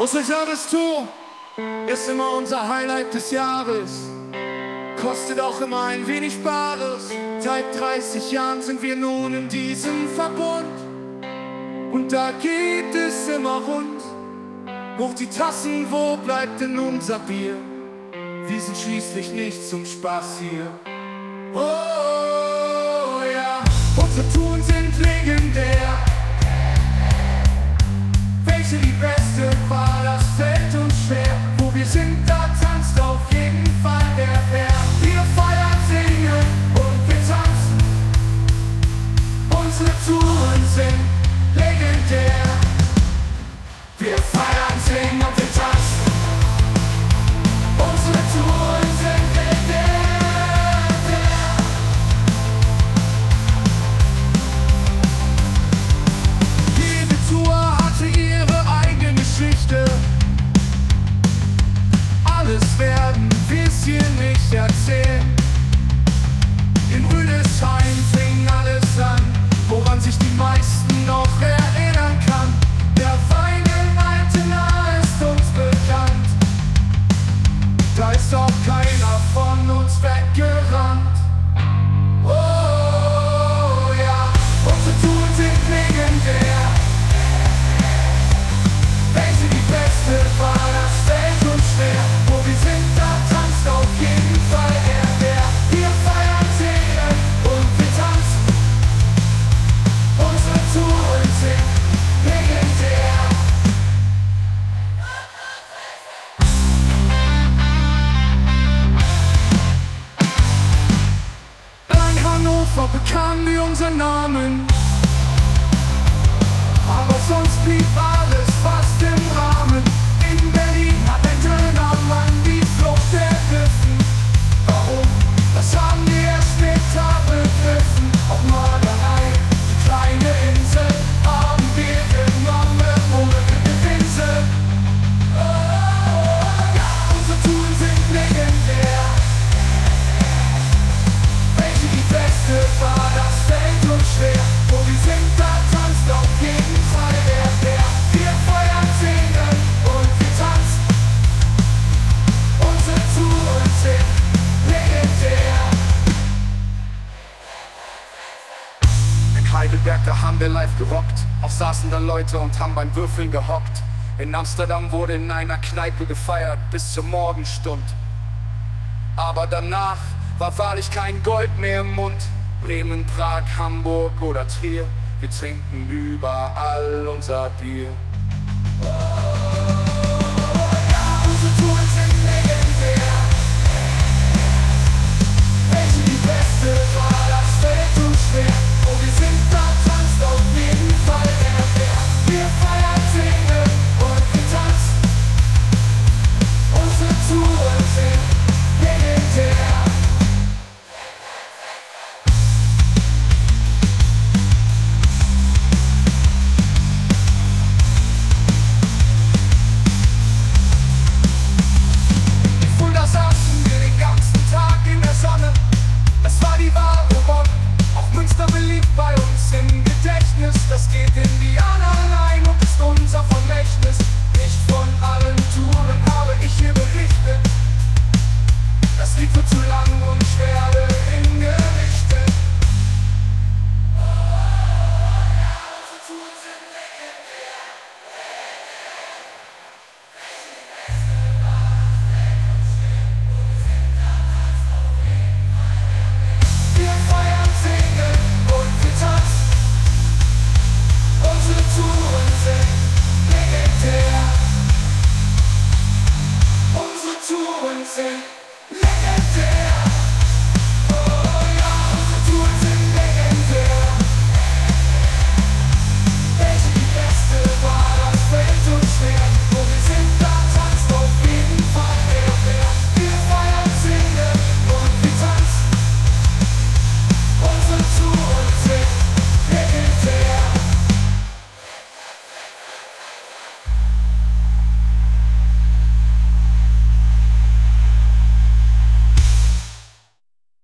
Unsere Service-Tour ist immer unser Highlight des Jahres. Kostet auch immer ein wenig Bares. Seit 30 Jahren sind wir nun in diesem Verbund. Und da geht es immer rund. Hoch die Tassen, wo bleibt denn unser Bier? Wir sind schließlich nicht zum Spaß hier. Oh ja, unsere Touren sind legendär. Welche die beste war, das fällt uns schwer. Wo wir sind, da tanzt auf jeden Fall der Bär. Wir feiern, singen und wir tanzen. Unsere Touren sind legendär. Wir feiern, singen und wir tanzen. Unsere Touren sind legendär. Jede Tour hatte ihre eigene Geschichte. Alles werden wir's hier nicht erzählen. In Rüdesheim fing alles an, woran sich die meisten noch erinnern kann. Der Wein in Altena ist uns bekannt. Da ist auch keiner von uns weggerannt. Oh ja, unsere Touren sind legendär. Welche die beste war, das fällt uns schwer. Wo wir sind, da tanzt auf jeden Fall der Bär. Wir feiern, singen und wir tanzen. Unsere Touren sind legendär. In Hannover bekamen wir unseren Namen, aber sonst blieb alles fast im Rahmen. In Berlin hat ein Dönermann die Flucht ergriffen. Warum? Das haben wir erst später begriffen. Auch Malerei, die kleine Insel, haben wir genommen ohne Pinsel. Oh, ja, unsere Touren sind legendär. Welche die beste war, das fällt uns schwer. Wo wir sind, da tanzt auf jeden Fall der Bär. Wir feiern, singen und wir tanzen. Unsere Touren sind legendär. In Heidelberg, da haben wir live gerockt. Auch saßen da Leute und haben beim Würfeln gehockt. In Amsterdam wurde in einer Kneipe gefeiert bis zur Morgenstund. Aber danach war wahrlich kein Gold mehr im Mund. Bremen, Prag, Hamburg oder Trier, wir trinken überall unser Bier. Oh, ja, unsere Touren sind legendär. Welche die beste war, das fällt uns schwer. Wo wir sind, da tanzt auf jeden Fall der Bär. Wir feiern, singen und wir tanzen. Unsere Touren sind legendär. Es war die wahre Rock, auch Münster beliebt bei uns im Gedächtnis. Das geht in die Anleihen und ist unser Vermächtnis. Nicht von allen Touren habe ich hier berichtet. Das Lied wird zu lang und ich werde hingerichtet. Oh, ja, unsere Touren sind legendär. Wir feiern, singen und wir tanzen. Unsere Touren sind legendär. Unsere Touren sind